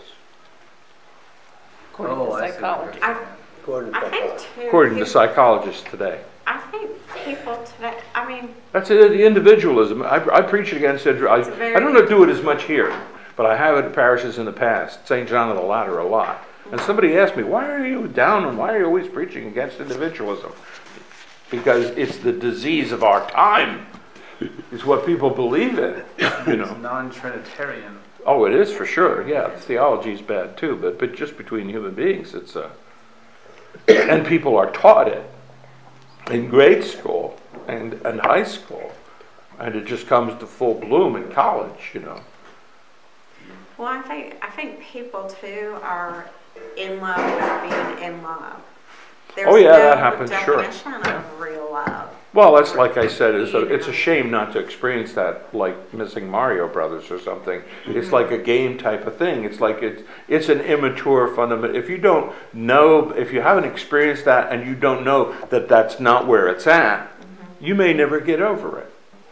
According Oh, to I see what psychology. you're saying. According to I think psychology. too. According to peop- psychologists today. I think people today. I mean, That's it, the individualism. I, I preach against it. I, It's very- I don't do it as much here, but I have it in parishes in the past, Saint John of the Ladder a lot. And somebody asked me, why are you down and why are you always preaching against individualism? Because it's the disease of our time. It's what people believe in, you know. It's non-Trinitarian. Oh, it is for sure. Yeah, theology is bad too, but but just between human beings, it's a. And people are taught it in grade school and and high school, and it just comes to full bloom in college, you know. well, I think I think people too are in love with being in love. There's Oh, yeah, no that happens, sure. definition of real love. Well, that's like I said, it's a, it's a shame not to experience that, like missing Mario Brothers or something. It's like a game type of thing. It's like it's it's an immature fundamental. If you don't know, if you haven't experienced that, and you don't know that that's not where it's at, you may never get over it.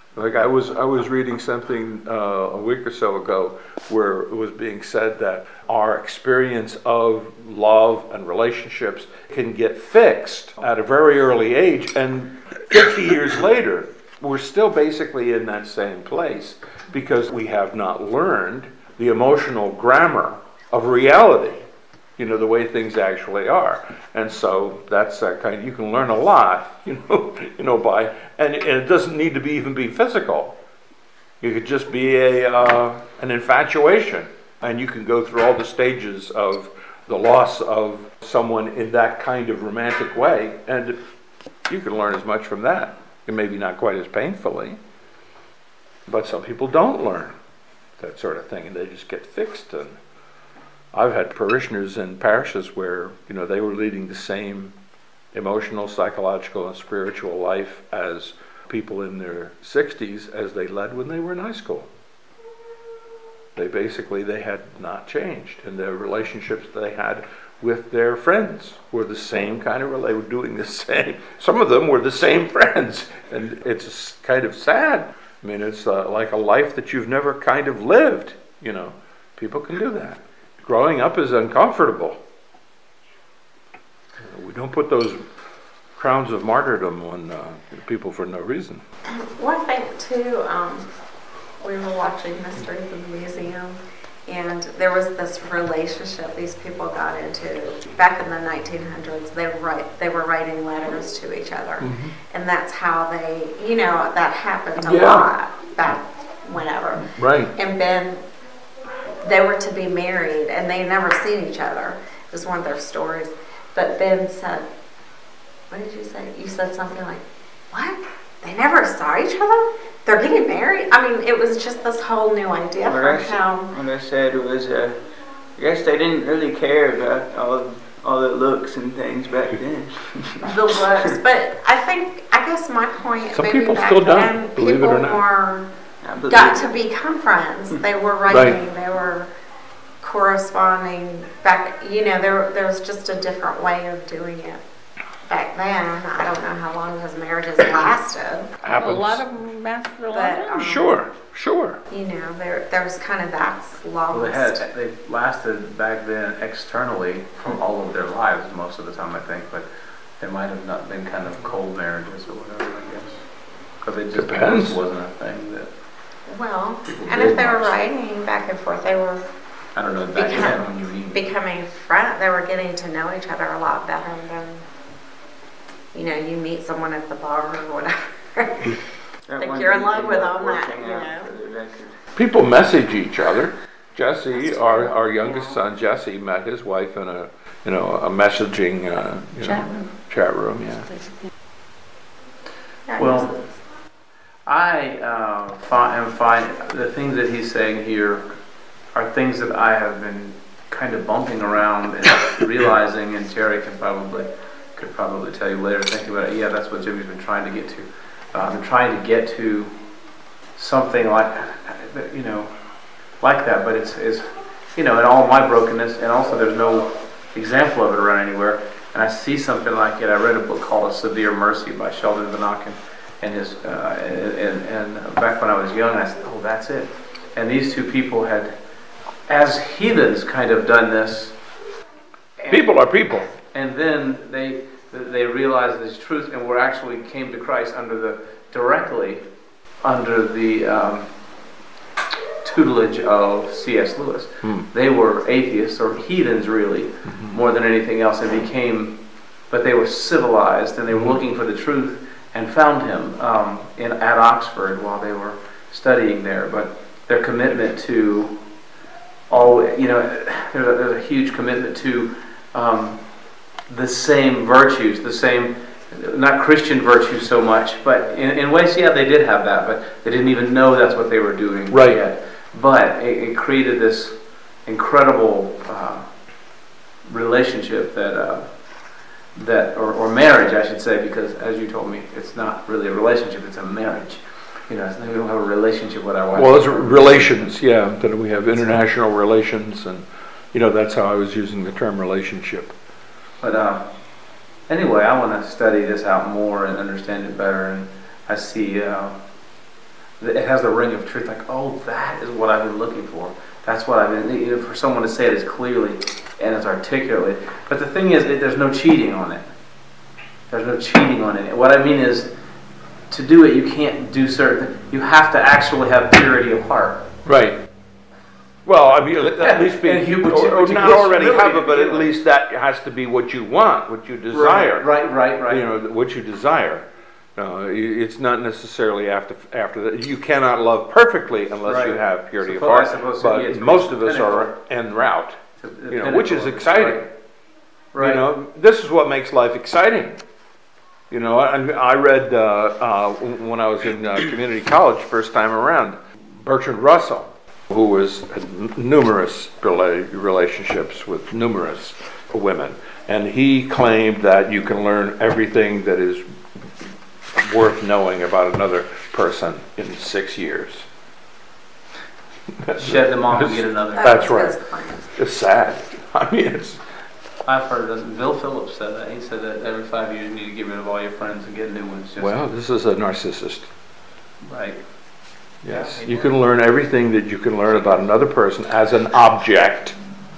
Like I was, I was reading something uh, a week or so ago where it was being said that our experience of love and relationships can get fixed at a very early age, and fifty years later, we're still basically in that same place because we have not learned the emotional grammar of reality. You know, the way things actually are. And so that's that kind of, you can learn a lot, you know, you know, by, and, and it doesn't need to be even be physical. You could just be a, uh, an infatuation, and you can go through all the stages of the loss of someone in that kind of romantic way, and you can learn as much from that. And maybe not quite as painfully, but some people don't learn that sort of thing, and they just get fixed. And I've had parishioners in parishes where, you know, they were leading the same emotional, psychological, and spiritual life as people in their sixties as they led when they were in high school. They basically, they had not changed, and their relationships they had with their friends were the same kind of, they were doing the same, some of them were the same friends, and it's kind of sad. I mean, it's uh, like a life that you've never kind of lived, you know. People can do that. Growing up is uncomfortable. We don't put those crowns of martyrdom on uh, people for no reason. One thing too, um, we were watching Mysteries of the Museum, and there was this relationship these people got into back in the nineteen hundreds. They write, they were writing letters to each other, mm-hmm. and that's how they, you know, that happened a yeah. lot back whenever. Right. And Ben, they were to be married, and they never seen each other. It was one of their stories. But Ben said, "What did you say? You said something like, what? They never saw each other? They're getting married?" I mean, it was just this whole new idea What for I, how... what I said was, uh, I guess they didn't really care about all all the looks and things back then. the looks. But I think, I guess my point, Some maybe people back still then, don't, believe it people or not. more I believe got it. to become friends. They were writing, Right. they were corresponding back, you know, there, there was just a different way of doing it. Back then, I don't know how long those marriages lasted. Happens. A lot of them lasted a long But, time. um, Sure, sure. You know, there there was kind of that Well, they had, lost. they lasted back then externally from all of their lives most of the time, I think, but they might have not been kind of cold marriages or whatever, I guess. Because it just Depends. wasn't a thing that, Well, people and did if they were much. writing back and forth, they were I don't know, back Become- then when you mean. becoming friends. They were getting to know each other a lot better than, you know, you meet someone at the bar or whatever. That Like one you're in didn't love end with up them, that, working you out know. for the record. People message each other. Jesse, That's our, true. our youngest Yeah. son, Jesse, met his wife in a, you know, a messaging uh, you Chat know, room. chat room, yeah. Yeah, Well, it was- I uh, fi- am fine. The things that he's saying here are things that I have been kind of bumping around and realizing, and Terry can probably could probably tell you later. Thinking about it, yeah, that's what Jimmy's been trying to get to. Uh, I've been trying to get to something like, you know, like that. But it's, it's, you know, in all my brokenness, and also there's no example of it around anywhere. And I see something like it. I read a book called A Severe Mercy by Sheldon Vanauken. And his, uh, and, and back when I was young, I said, "Oh, that's it." And these two people had, as heathens, kind of done this. And, People are people. and then they they realized this truth, and were actually came to Christ under the directly under the um, tutelage of C S Lewis. Hmm. They were atheists or heathens, really, Mm-hmm. more than anything else, and became, but they were civilized, and they were Mhm. looking for the truth. And found him um, in at Oxford while they were studying there. But their commitment to all, you know, there's a, there's a huge commitment to um, the same virtues, the same, not Christian virtues so much, but in, in ways, yeah, they did have that, but they didn't even know that's what they were doing Right. yet. But it, it created this incredible uh, relationship that. Uh, that or, or marriage, I should say, because as you told me, it's not really a relationship, it's a marriage. You know, it's, we don't have a relationship with our wife. Well, it's relations, yeah. That we have international relations, and you know that's how I was using the term relationship. But uh, anyway, I want to study this out more and understand it better. And I see, uh, it has the ring of truth. Like, oh, that is what I've been looking for. That's what I've been, you know, for someone to say it as clearly and as articulately. But the thing is, it, there's no cheating on it. There's no cheating on it. What I mean is, to do it, you can't do certain. You have to actually have purity of heart. Right. Well, I mean, at least be, And you- or, or to not get already humility have it, but to at begin least that has to be what you want, what you desire. Right, right, right. You know, what you desire. Uh, you- it's not necessarily after after that. You cannot love perfectly unless you Right. have purity of Suppose- I heart. suppose, But yeah, it's most of us pinnacle. are en route. The- the You know, which is pinnacle of it, exciting. right. Right. You know, this is what makes life exciting. You know, I, I read uh, uh, when I was in uh, community college first time around, Bertrand Russell, who was had numerous rela- relationships with numerous women, and he claimed that you can learn everything that is worth knowing about another person in six years. Shed them off and get another. That That's was right. his plan. It's sad. I mean, it's I've heard that. Bill Phillips said that. He said that every five years you need to get rid of all your friends and get new ones. Just well, this is a narcissist. right. Yes, you can learn everything that you can learn about another person as an object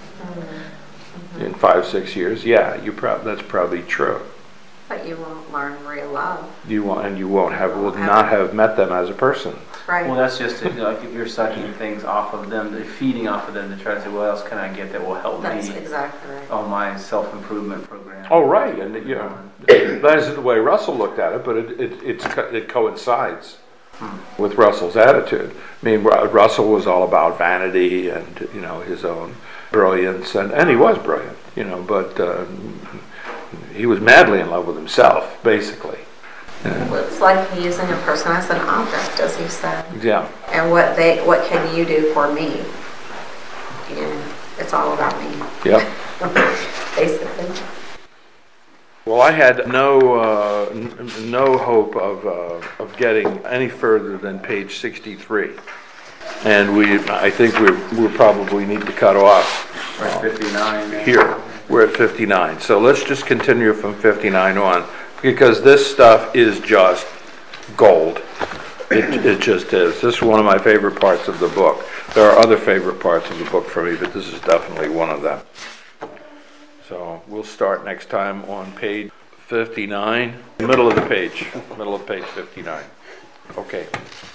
in five, six years. Yeah, you prob- that's probably true. But you won't learn real love. You won't, and you won't have, will not have met them as a person. Right. Well, that's just it, like if you're sucking things off of them, they're feeding off of them to try to say, what else can I get that will help That's me exactly right. on my self-improvement program? Oh, right, and you know, that isn't the way Russell looked at it, but it it it's, co- it coincides with Russell's attitude. I mean, Ru- Russell was all about vanity and you know his own brilliance, and and he was brilliant, you know, but uh, he was madly in love with himself, basically. Well, it's like using a person as an object, as you said. Yeah. And what they, what can you do for me? And it's all about me, Yep. basically. Well, I had no uh, n- no hope of uh, of getting any further than page sixty-three, and we I think we we probably need to cut off Right, fifty-nine. here. We're at fifty-nine, so let's just continue from fifty-nine on, because this stuff is just gold. It, it just is. This is one of my favorite parts of the book. There are other favorite parts of the book for me, but this is definitely one of them. So we'll start next time on page fifty-nine, middle of the page, middle of page fifty-nine. Okay.